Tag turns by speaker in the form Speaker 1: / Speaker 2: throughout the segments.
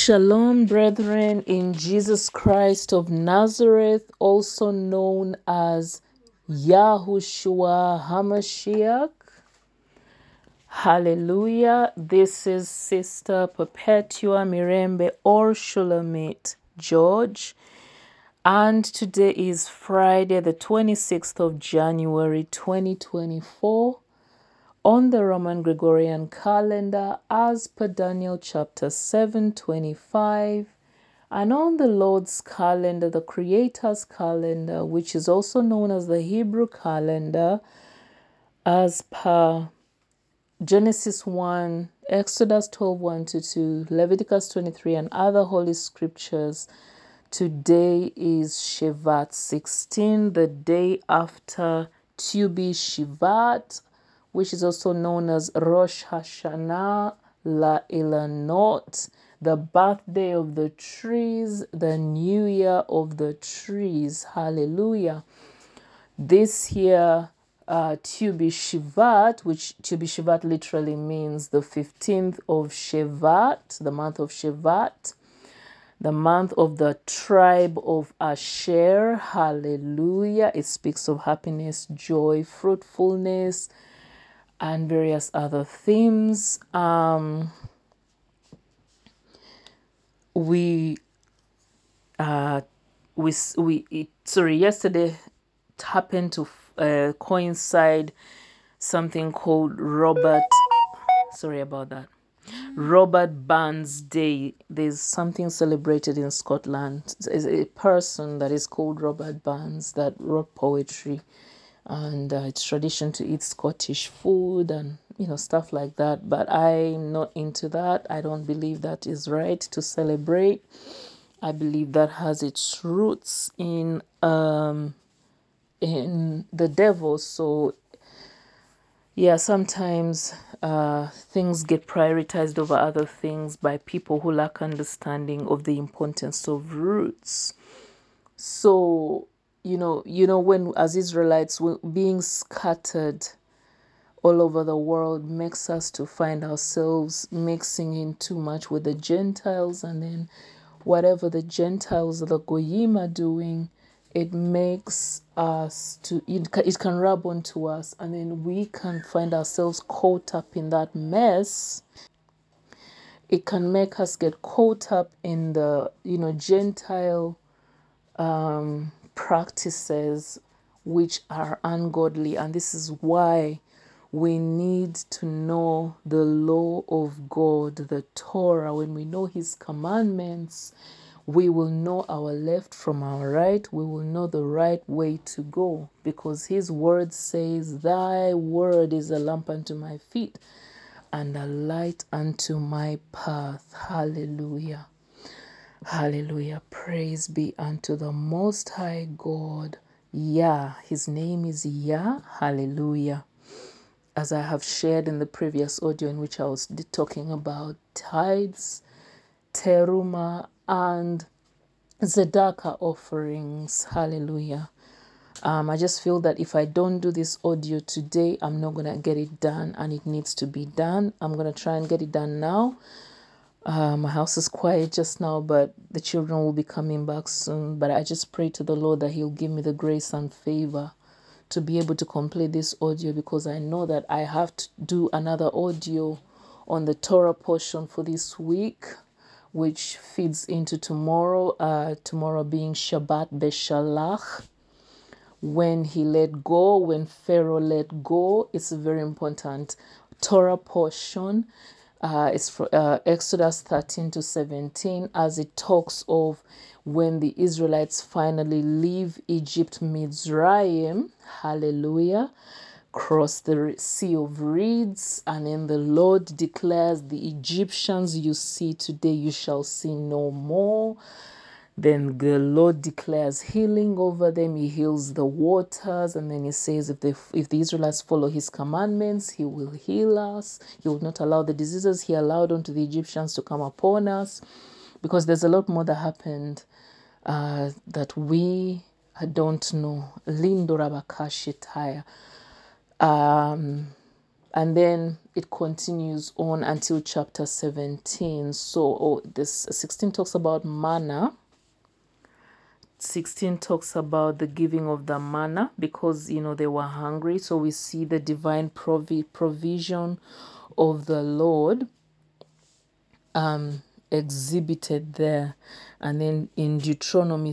Speaker 1: Shalom, brethren, in Jesus Christ of Nazareth, also known as Yahushua HaMashiach. Hallelujah. This is Sister Perpetua Mirembe or Shulamit George. And today is Friday, the 26th of January, 2024. On the Roman Gregorian calendar, as per Daniel chapter 7:25, and on the Lord's calendar, the Creator's calendar, which is also known as the Hebrew calendar, as per Genesis 1, Exodus 12:1-2, Leviticus 23, and other holy scriptures. Today is Shevat 16, the day after Tu B'Shvat, which is also known as Rosh Hashanah La Ilanot, the birthday of the trees, the new year of the trees. Hallelujah. This year, Tu B'Shvat, which Tu B'Shvat literally means the 15th of Shevat, the month of Shevat, the month of the tribe of Asher. Hallelujah. It speaks of happiness, joy, fruitfulness, and various other themes. Yesterday it happened to coincide something called Robert Burns Day. There's something celebrated in Scotland. There's a person that is called Robert Burns that wrote poetry, and it's tradition to eat Scottish food and stuff like that. But I'm not into that. I don't believe that is right to celebrate. I believe that has its roots in the devil. So yeah, sometimes things get prioritized over other things by people who lack understanding of the importance of roots. So, when as Israelites, being scattered all over the world makes us to find ourselves mixing in too much with the Gentiles, and then whatever the Gentiles, the Goyim, are doing, it makes us it can rub onto us, and then we can find ourselves caught up in that mess. It can make us get caught up in the Gentile practices which are ungodly, and this is why we need to know the law of God, the Torah. When we know his commandments, we will know our left from our right. We will know the right way to go, because his word says, thy word is a lamp unto my feet and a light unto my path. Hallelujah. Hallelujah. Praise be unto the Most High God. Yah. His name is Yah. Hallelujah. As I have shared in the previous audio, in which I was talking about tithes, teruma, and Zedaka offerings. Hallelujah. I just feel that if I don't do this audio today, I'm not going to get it done, and it needs to be done. I'm going to try and get it done now. My house is quiet just now, but the children will be coming back soon. But I just pray to the Lord that he'll give me the grace and favor to be able to complete this audio, because I know that I have to do another audio on the Torah portion for this week, which feeds into tomorrow, tomorrow being Shabbat Beshalach, when Pharaoh let go. It's a very important Torah portion. It's from Exodus 13-17, as it talks of when the Israelites finally leave Egypt, Mizraim, hallelujah, cross the Sea of Reeds, and then the Lord declares, the Egyptians you see today, you shall see no more. Then the Lord declares healing over them. He heals the waters, and then he says if the Israelites follow his commandments, he will heal us. He will not allow the diseases he allowed unto the Egyptians to come upon us, because there's a lot more that happened that we don't know. Lindo Rabakashitaya. And then it continues on until chapter 17. So this 16 talks about manna. 16 talks about the giving of the manna because, they were hungry. So we see the divine provision of the Lord exhibited there. And then in Deuteronomy,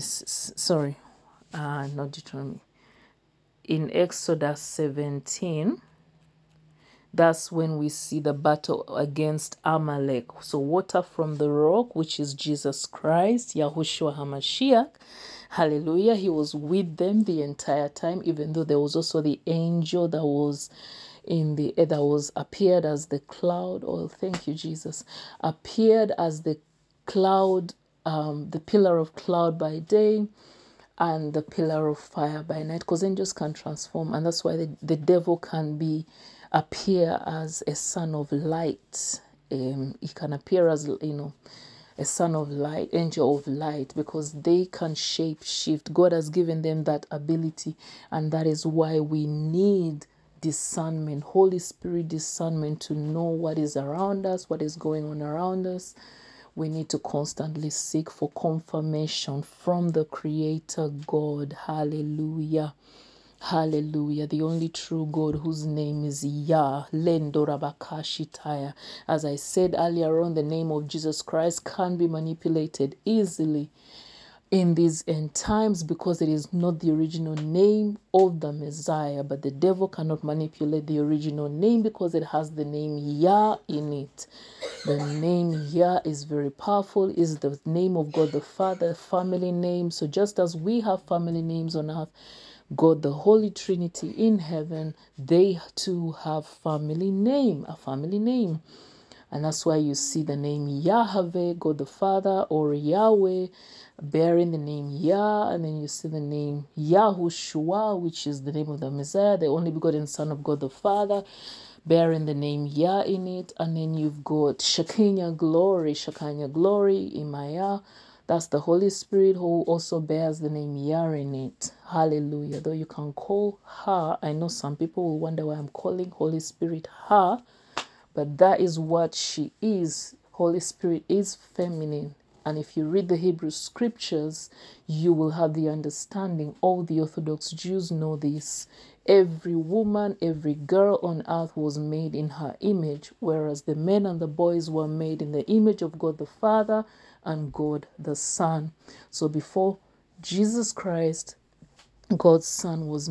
Speaker 1: not Deuteronomy, in Exodus 17, that's when we see the battle against Amalek. So water from the rock, which is Jesus Christ, Yahushua HaMashiach. Hallelujah. He was with them the entire time, even though there was also the angel that was appeared as the cloud. Oh, thank you, Jesus. Appeared as the cloud, the pillar of cloud by day and the pillar of fire by night, because angels can transform, and that's why the devil can appear as a son of light. He can appear as a son of light, angel of light, because they can shape shift. God has given them that ability, and that is why we need discernment, Holy Spirit discernment, to know what is around us, what is going on around us. We need to constantly seek for confirmation from the Creator God. Hallelujah. Hallelujah. The only true God, whose name is Yah. Lendorabakashitaya. As I said earlier on, the name of Jesus Christ can be manipulated easily in these end times because it is not the original name of the Messiah. But the devil cannot manipulate the original name because it has the name Yah in it. The name Yah is very powerful, is the name of God the Father, family name. So just as we have family names on earth, God the Holy Trinity in heaven, they too have a family name. And that's why you see the name Yahweh, God the Father, or Yahweh, bearing the name Yah, and then you see the name Yahushua, which is the name of the Messiah, the only begotten Son of God the Father, bearing the name Yah in it. And then you've got Shekinah glory, Imaya. That's the Holy Spirit, who also bears the name Yah in it. Hallelujah. Though you can call her, I know some people will wonder why I'm calling Holy Spirit her, but that is what she is. Holy Spirit is feminine. And if you read the Hebrew scriptures, you will have the understanding. All the Orthodox Jews know this. Every woman, every girl on earth was made in her image, whereas the men and the boys were made in the image of God the Father and God the Son. So before Jesus Christ, God's Son, was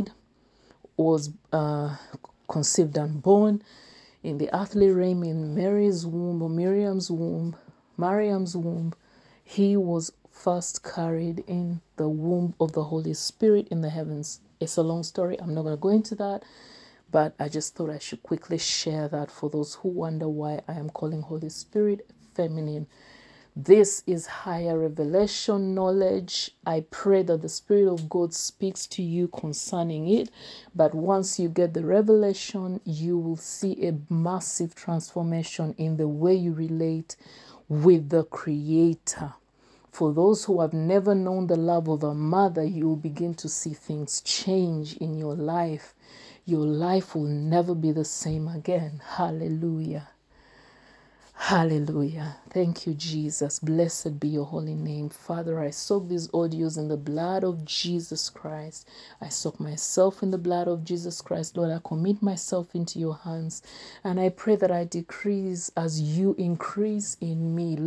Speaker 1: conceived and born in the earthly realm, in Mary's womb, or Mariam's womb, he was first carried in the womb of the Holy Spirit in the heavens. It's a long story. I'm not going to go into that, but I just thought I should quickly share that for those who wonder why I am calling Holy Spirit feminine. This is higher revelation knowledge. I pray that the Spirit of God speaks to you concerning it. But once you get the revelation, you will see a massive transformation in the way you relate with the Creator. For those who have never known the love of a mother, you will begin to see things change in your life. Your life will never be the same again. Hallelujah. Hallelujah. Thank you, Jesus. Blessed be your holy name. Father, I soak these audios in the blood of Jesus Christ. I soak myself in the blood of Jesus Christ. Lord, I commit myself into your hands. And I pray that I decrease as you increase in me.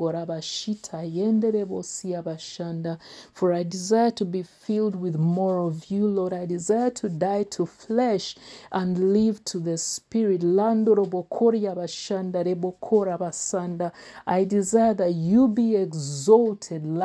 Speaker 1: For I desire to be filled with more of you, Lord. I desire to die to flesh and live to the Spirit. I desire that you be exalted. In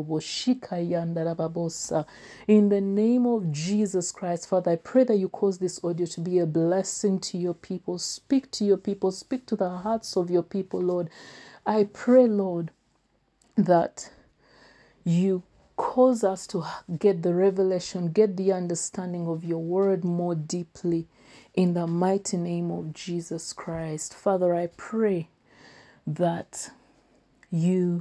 Speaker 1: the name of Jesus Christ, Father, I pray that you cause this audio to be a blessing to your people. Speak to your people. Speak to the hearts of your people, Lord. I pray, Lord, that you cause us to get the revelation, get the understanding of your word more deeply in the mighty name of Jesus Christ. Father, I pray that you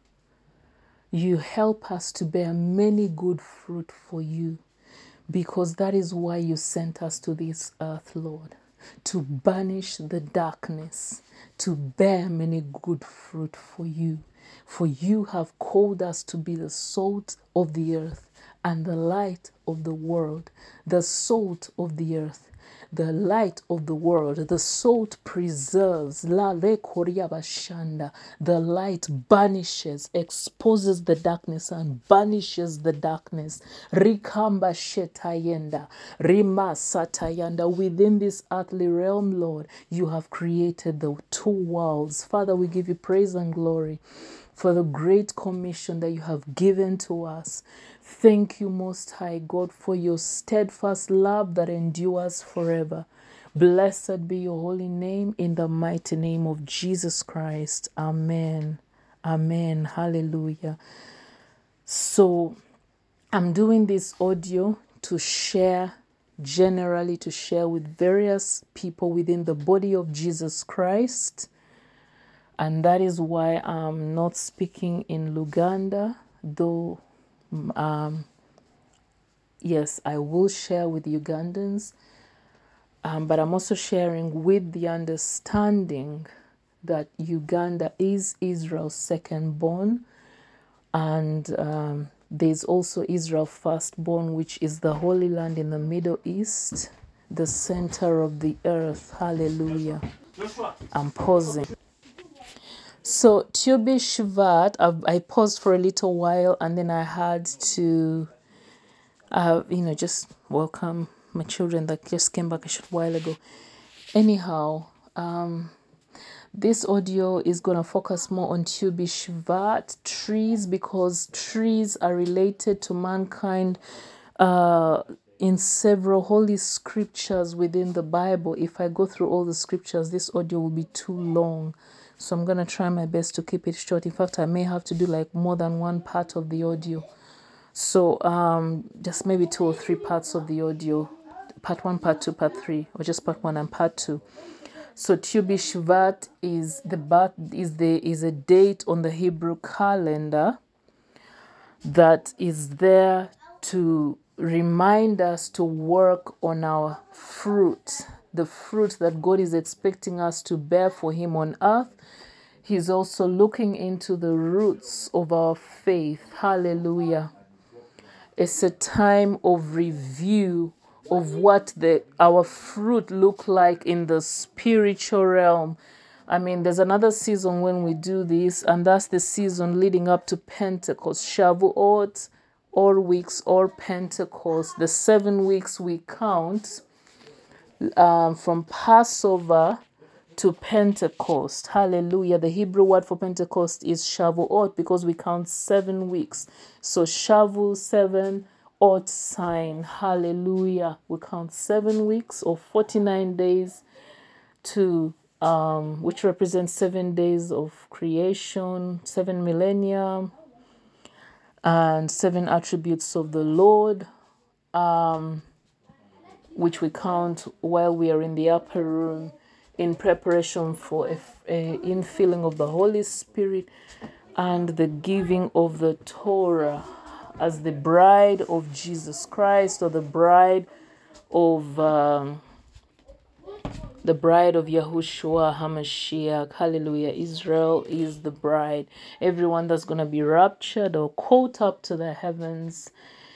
Speaker 1: help us to bear many good fruit for you, because that is why you sent us to this earth, Lord. to banish the darkness, to bear many good fruit for you. For you have called us to be the salt of the earth and the light of the world. The salt of the earth, the light of the world. The salt preserves. The light banishes, exposes the darkness and banishes the darkness. Rikamba shetayenda, rima satayanda. Within this earthly realm, Lord, you have created the two worlds. Father, we give you praise and glory for the great commission that you have given to us. Thank you, Most High God, for your steadfast love that endures forever. Blessed be your holy name, in the mighty name of Jesus Christ. Amen. Amen. Hallelujah. So I'm doing this audio to share, generally to share with various people within the body of Jesus Christ. And that is why I'm not speaking in Luganda, though yes, I will share with Ugandans, but I'm also sharing with the understanding that Uganda is Israel's second born, and there's also Israel firstborn, which is the Holy Land in the Middle East, the center of the earth. Hallelujah. I'm pausing. So Tubi Shvat, I paused for a little while, and then I had to just welcome my children that just came back a short while ago. Anyhow, this audio is going to focus more on Tubi Shvat, trees, because trees are related to mankind in several holy scriptures within the Bible. If I go through all the scriptures, this audio will be too long. So I'm going to try my best to keep it short. In fact, I may have to do like more than one part of the audio. So just maybe 2 or 3 parts of the audio, part 1, part 2, part 3, or just part 1 and part 2. So Tubi Shvat is is a date on the Hebrew calendar that is there to remind us to work on our fruit, the fruit that God is expecting us to bear for Him on earth. He's also looking into the roots of our faith. Hallelujah. It's a time of review of what our fruit look like in the spiritual realm. I mean, there's another season when we do this, and that's the season leading up to Pentecost, Shavuot, or weeks, or Pentecost. The 7 weeks we count from Passover to Pentecost. Hallelujah. The Hebrew word for Pentecost is Shavuot, because we count 7 weeks. So Shavu, 7, Ot, sign. Hallelujah. We count 7 weeks or 49 days to which represents 7 days of creation, 7 millennia, and 7 attributes of the Lord, which we count while we are in the upper room in preparation for a infilling of the Holy Spirit and the giving of the Torah as the bride of Jesus Christ, or the bride of Yahushua HaMashiach. Hallelujah. Israel is the bride. Everyone that's going to be raptured or caught up to the heavens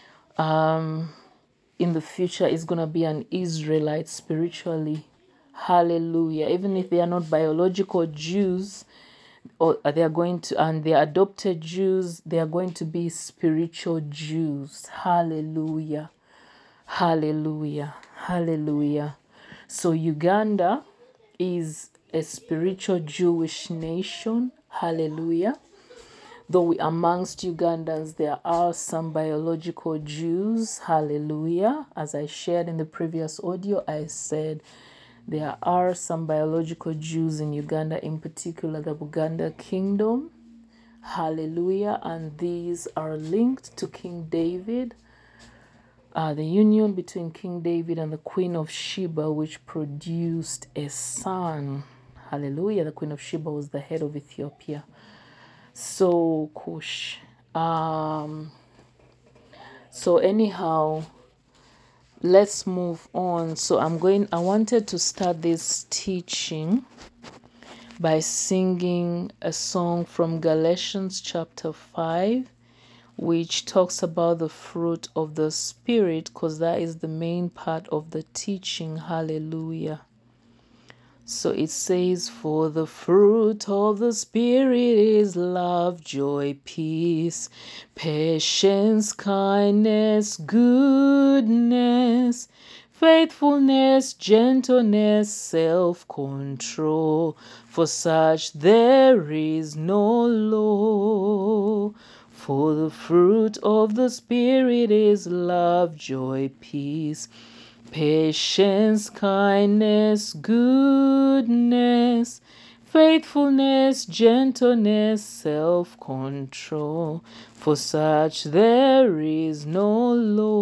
Speaker 1: in the future is going to be an Israelite spiritually. Hallelujah. Even if they are not biological Jews, or they are going to, and they are adopted Jews, they are going to be spiritual Jews. Hallelujah. Hallelujah. Hallelujah. So Uganda is a spiritual Jewish nation. Hallelujah. Though amongst Ugandans there are some biological Jews. Hallelujah. As I shared in the previous audio, I said there are some biological Jews in Uganda, in particular the Buganda Kingdom. Hallelujah. And these are linked to King David. The union between King David and the Queen of Sheba, which produced a son. Hallelujah. The Queen of Sheba was the head of Ethiopia. So Cush. So anyhow, let's move on. So I wanted to start this teaching by singing a song from Galatians chapter 5, which talks about the fruit of the Spirit, because that is the main part of the teaching. Hallelujah. So it says, for the fruit of the Spirit is love, joy, peace, patience, kindness, goodness, faithfulness, gentleness, self-control. For such there is no law. For the fruit of the Spirit is love, joy, peace, patience, kindness, goodness, faithfulness, gentleness, self-control. For such there is no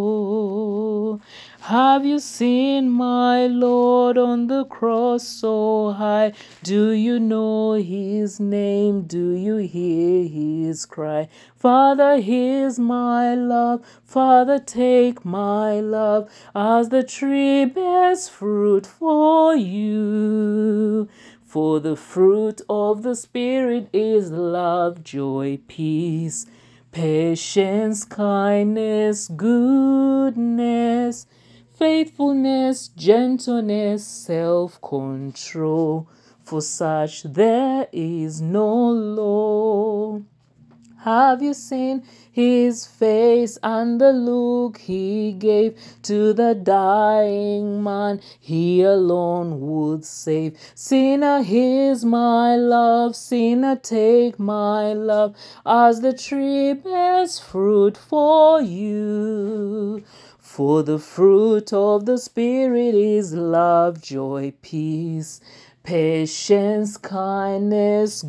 Speaker 1: law. Have you seen my Lord on the cross so high? Do you know his name? Do you hear his cry? Father, here's my love. Father, take my love as the tree bears fruit for you. For the fruit of the Spirit is love, joy, peace, patience, kindness, goodness, faithfulness, gentleness, self-control. For such there is no law. Have you seen his face and the look he gave to the dying man he alone would save? Sinner, here's my love, sinner, take my love as the tree bears fruit for you. For the fruit of the Spirit is love, joy, peace, patience, kindness,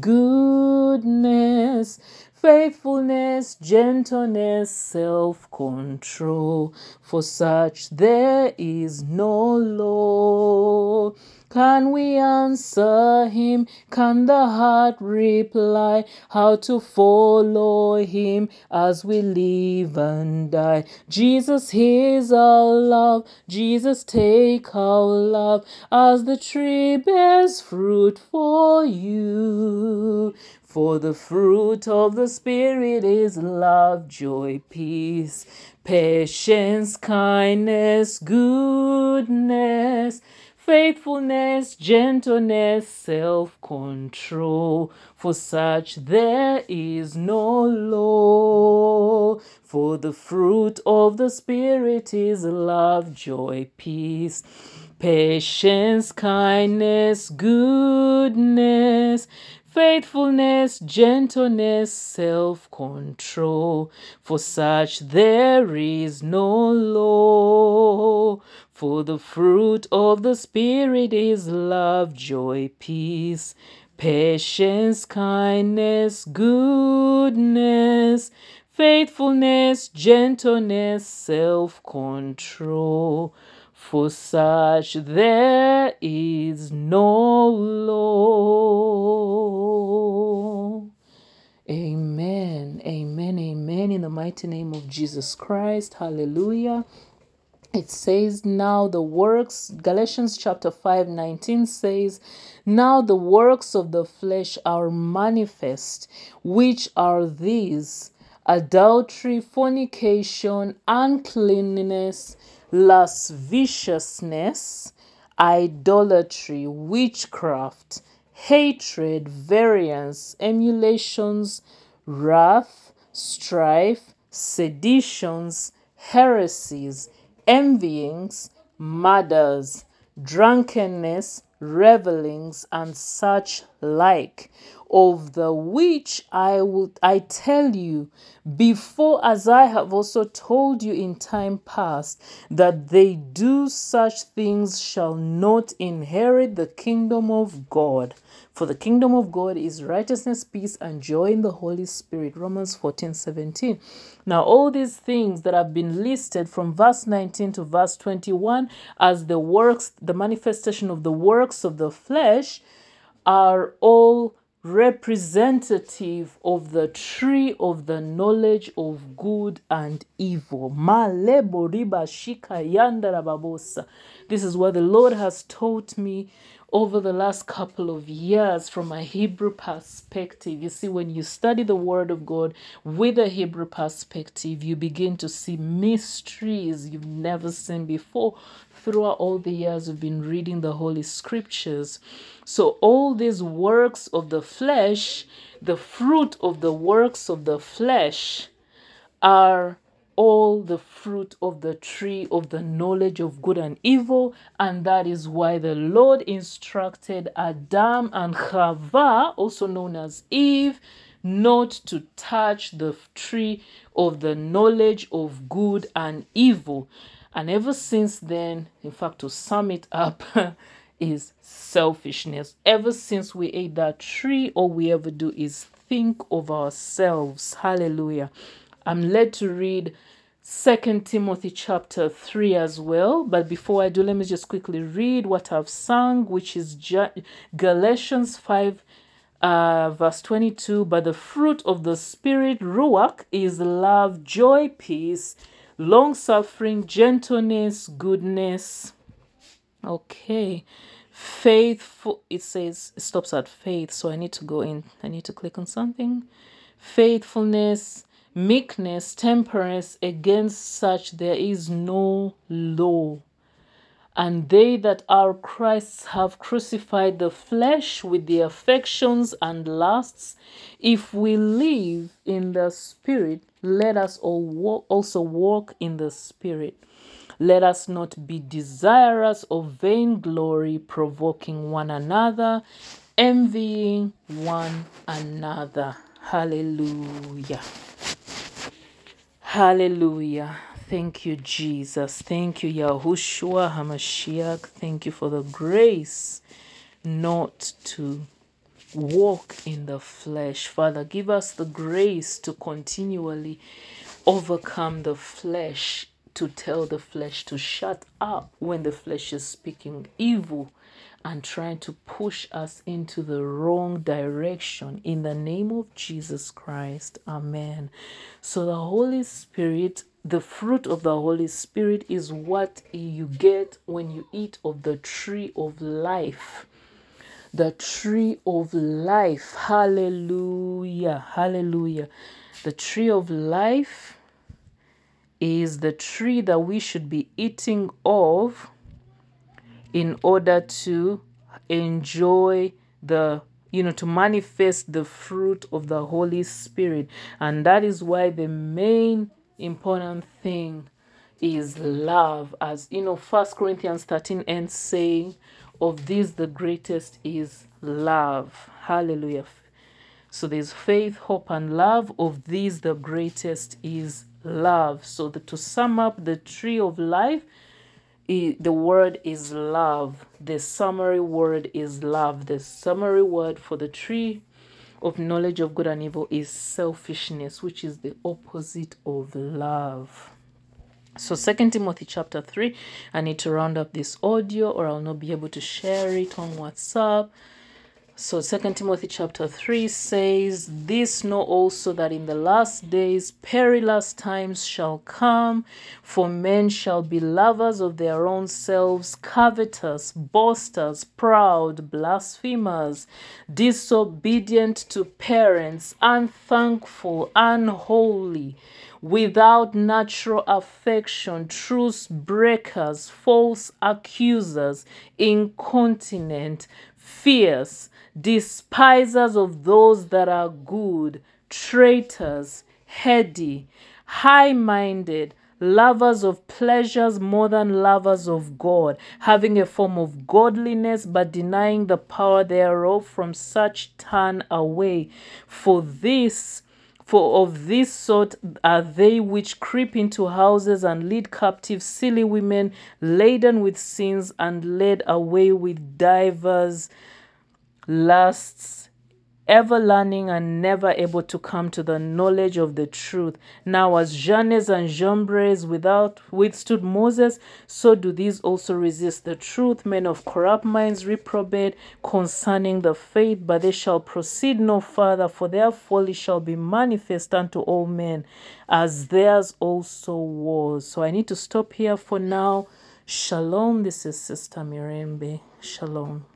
Speaker 1: goodness, faithfulness, gentleness, self-control. For such there is no law. Can we answer him? Can the heart reply how to follow him as we live and die? Jesus, here's our love. Jesus, take our love as the tree bears fruit for you. For the fruit of the Spirit is love, joy, peace, patience, kindness, goodness, faithfulness, gentleness, self-control. For such there is no law. For the fruit of the Spirit is love, joy, peace, patience, kindness, goodness, faithfulness, gentleness, self-control. For such there is no law. For the fruit of the Spirit is love, joy, peace, patience, kindness, goodness, faithfulness, gentleness, self-control. For such there is no law. Amen, amen, amen. In the mighty name of Jesus Christ. Hallelujah. It says, now the works, Galatians chapter 5:19 says, now the works of the flesh are manifest, which are these: adultery, fornication, uncleanness, lasciviousness, idolatry, witchcraft, hatred, variance, emulations, wrath, strife, seditions, heresies, envyings, murders, drunkenness, revelings, and such like, of the which I tell you before, as I have also told you in time past, that they do such things shall not inherit the kingdom of God. For the kingdom of God is righteousness, peace, and joy in the Holy Spirit. Romans 14:17. Now, all these things that have been listed from verse 19 to verse 21 as the works, the manifestation of the works of the flesh, are all representative of the tree of the knowledge of good and evil. This is what the Lord has taught me over the last couple of years from a Hebrew perspective. You see, when you study the Word of God with a Hebrew perspective, you begin to see mysteries you've never seen before throughout all the years we've been reading the Holy Scriptures. So all these works of the flesh, the fruit of the works of the flesh, are all the fruit of the tree of the knowledge of good and evil. And that is why the Lord instructed Adam and Chava, also known as Eve, not to touch the tree of the knowledge of good and evil. And ever since then, in fact, to sum it up, is selfishness. Ever since we ate that tree, all we ever do is think of ourselves. Hallelujah. I'm led to read 2 Timothy chapter 3 as well. But before I do, let me just quickly read what I've sung, which is Galatians 5 verse 22. But the fruit of the Spirit, Ruach, is love, joy, peace, long-suffering, gentleness, goodness. Okay. Faithful, it says, it stops at faith. So I need to go in. I need to click on something. Faithfulness, meekness, temperance, against such there is no law. And they that are Christ's have crucified the flesh with the affections and lusts. If we live in the Spirit, let us also walk in the Spirit. Let us not be desirous of vainglory, provoking one another, envying one another. Hallelujah. Hallelujah. Thank you, Jesus. Thank you, Yahushua HaMashiach. Thank you for the grace not to walk in the flesh. Father, give us the grace to continually overcome the flesh, to tell the flesh to shut up when the flesh is speaking evil and trying to push us into the wrong direction. In the name of Jesus Christ. Amen. So the Holy Spirit, the fruit of the Holy Spirit is what you get when you eat of the tree of life. The tree of life. Hallelujah. Hallelujah. The tree of life is the tree that we should be eating of in order to enjoy to manifest the fruit of the Holy Spirit. And that is why the main important thing is love. As you know, 1 Corinthians 13 ends saying, of these the greatest is love. Hallelujah. So there's faith, hope, and love. Of these the greatest is love. So to sum up the tree of life, the word is love. The summary word is love. The summary word for the tree of knowledge of good and evil is selfishness, which is the opposite of love. So 2 Timothy chapter 3, I need to round up this audio or I'll not be able to share it on WhatsApp. So 2 Timothy chapter 3 says, this know also that in the last days perilous times shall come, for men shall be lovers of their own selves, covetous, boasters, proud, blasphemers, disobedient to parents, unthankful, unholy, without natural affection, truce breakers, false accusers, incontinent, fierce, despisers of those that are good, traitors, heady, high-minded, lovers of pleasures more than lovers of God, having a form of godliness but denying the power thereof. From such turn away. For of this sort are they which creep into houses and lead captive silly women, laden with sins, and led away with divers lusts, ever learning and never able to come to the knowledge of the truth. Now, as Jannes and Jambres withstood Moses, so do these also resist the truth, men of corrupt minds, reprobate concerning the faith, but they shall proceed no further, for their folly shall be manifest unto all men, as theirs also was. So I need to stop here for now. Shalom. This is Sister Mirembe. Shalom.